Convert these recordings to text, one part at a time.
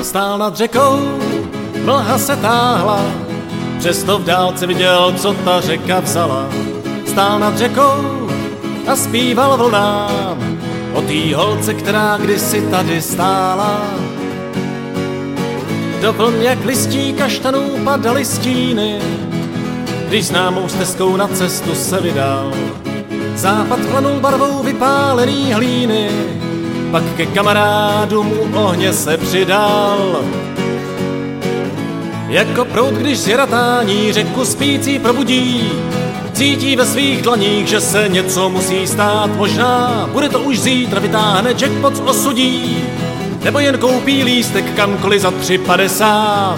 Stál nad řekou, mlha se táhla, přesto v dálce viděl, co ta řeka vzala. Stál nad řekou a zpíval vlnám o té holce, která kdysi tady stála. Do vln jak listí kaštanů padaly stíny, když známou stezkou na cestu se vydal. Západ chlanul barvou vypálený hlíny, pak ke kamarádům u ohně se přidal. Jako proud, když zjeratání řeku spící probudí, cítí ve svých dlaních, že se něco musí stát. Možná bude to už zítra, vytáhne jackpot z osudí, nebo jen koupí lístek kamkoliv za 3,50.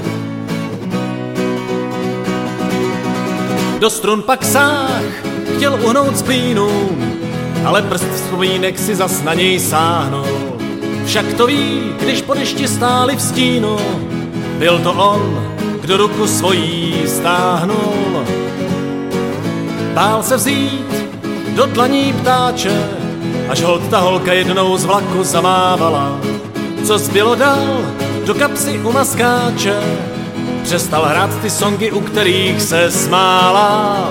Do strun pak sáh, chtěl uhnout z plínům, ale prst vzpomínek si zas na něj sáhnul. Však to ví, když po dešti stáli v stínu, byl to on, kdo ruku svojí stáhnul. Bál se vzít do dlaní ptáče, až holt ta holka jednou z vlaku zamávala. Co zbylo dál do kapsy u maskáče, přestal hrát ty songy, u kterých se smála.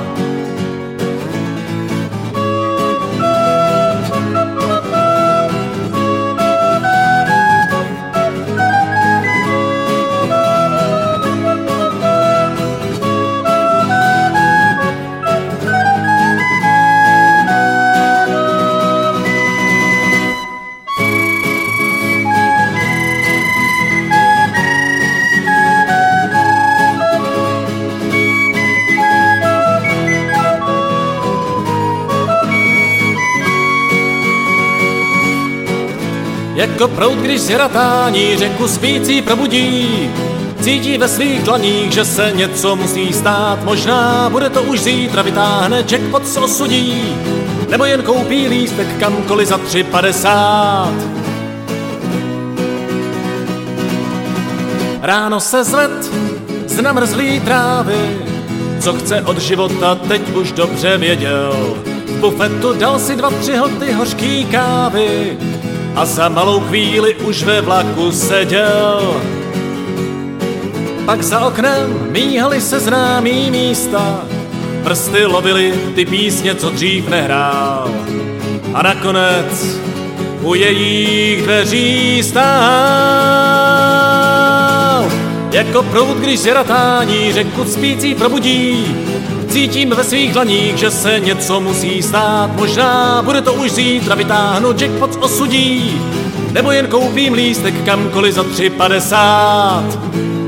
Jako proud, když zjeratání řeku spící probudí, cítí ve svých dlaních, že se něco musí stát. Možná bude to už zítra, vytáhne jackpot z osudí, nebo jen koupí lístek kamkoliv za 3,50. Ráno se zved z namrzlý trávy, co chce od života, teď už dobře věděl. V bufetu dal si 2-3 hlty hořký kávy a za malou chvíli už ve vlaku seděl. Pak za oknem míhaly se známý místa, prsty lovily ty písně, co dřív nehrál. A nakonec u jejich dveří stál. Jako proud, když zjeratání řeku spící probudí, cítím ve svých dlaních, že se něco musí stát. Možná bude to už zítra, vytáhnu jackpot z osudí, nebo jen koupím lístek kamkoliv za 3,50.